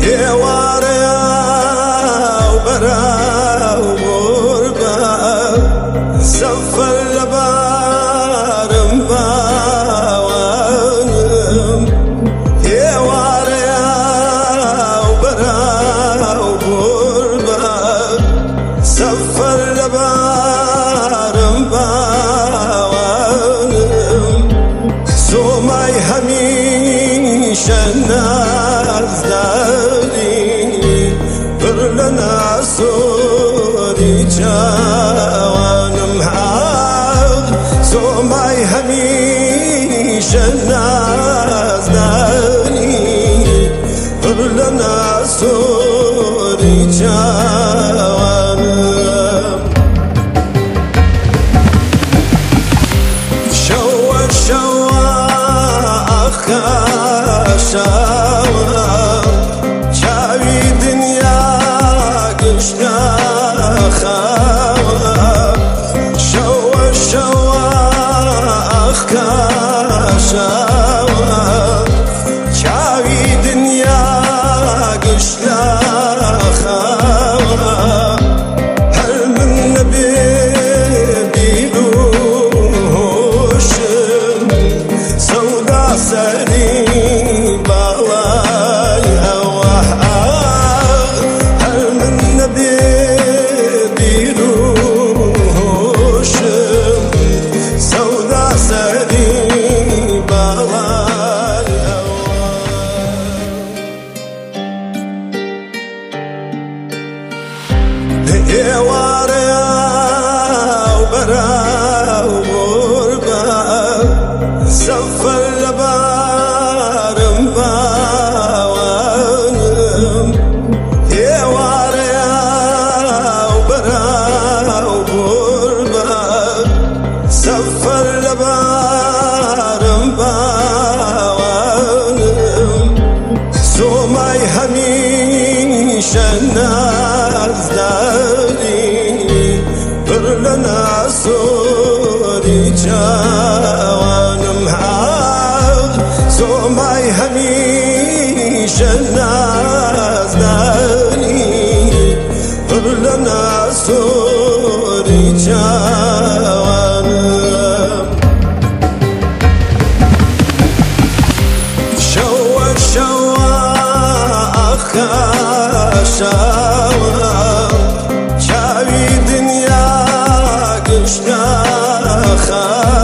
ئێوارەیە و بەراو غوربە سەفەر لەبارم باوانم ئێوارەیە و بەراو غوربە سەفەر لەبارم باوانم زۆمای هەمیشە نازداری پڕ لە ناسۆری چاوانم زۆمای هەمیشە نازداری پڕ لە ناسۆری چاوانم شەوە شەوە ئەخاشەوە چاوی دنیا گشتەخەوە شەوە شەوە ئەخاشەوە چاوی دنیا گشتەخەوە هەر من نەبێ بیر و هۆشم سەودا سەری باڵای ئەوە هەر من نەبێ بیر و هۆشم سەودا سەری باڵای ئێوارەیە و بەراو غوربە سەفەر لەبارم باوانم ئێوارەیە و بەراو غوربە سەفەر لەبارم باوانم زۆمای هەمیشە نازداری پڕ لە ناسۆری چاوانم زۆمای هەمیشە نازداری پڕ لە ناسۆری چاوانم شەوە شەوە ئەخاشەوە چاوی دنیا گشتەخەوە